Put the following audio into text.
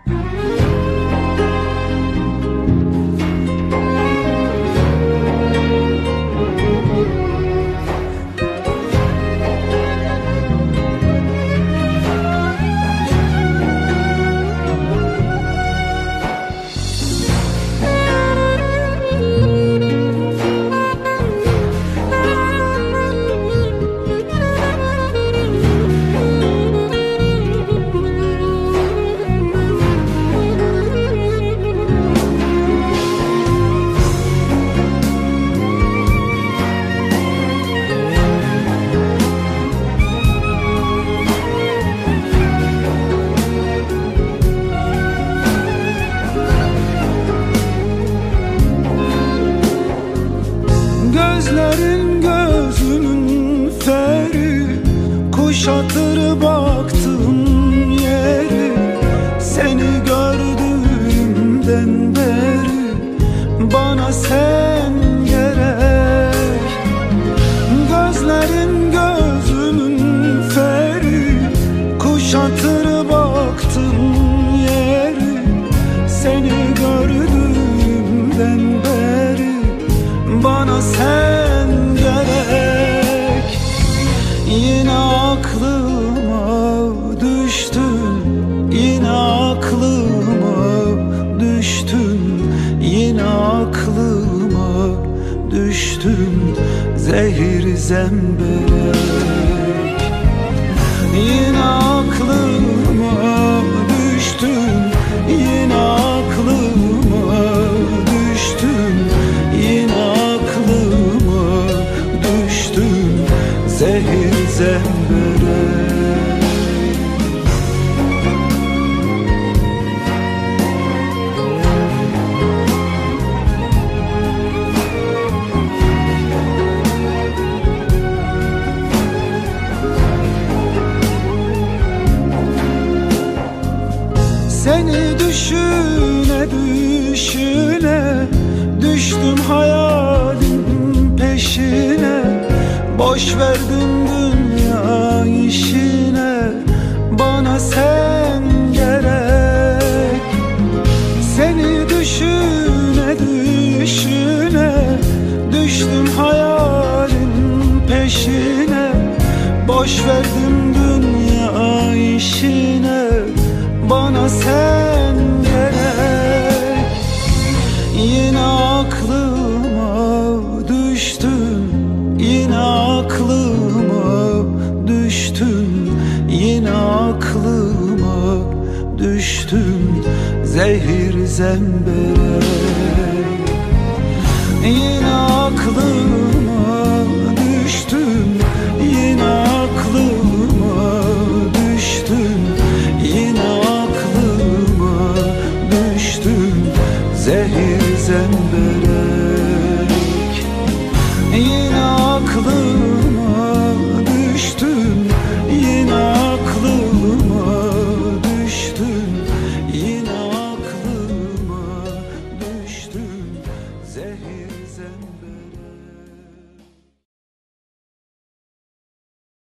Gözlerin gözümün feri, kuşatır baktığım yeri. Seni gördüğümden beri bana sen gerek. Gözlerin gözümün feri, kuşatır baktığım yeri. Seni gördüğümden beri bana sen gerek. Yine aklıma düştün, yine aklıma düştün, yine aklıma düştün, zehir zemberek. Yine aklıma düştün, yine aklıma düştün, yine aklıma düştün, zehir zemberek. Seni düşüne düşüne düştüm hayalin peşine. Boş verdim dünya işine, bana sen gerek. Seni düşüne düşüne düştüm hayalin peşine. Boş verdim dünya işine, bana sen gerek. Yine aklıma düştün, yine aklıma düştün, yine aklıma düştün, zehir zemberek. Yine aklıma düştün, yine aklıma düştün, yine aklıma düştün, zehir zemberek. Yine aklıma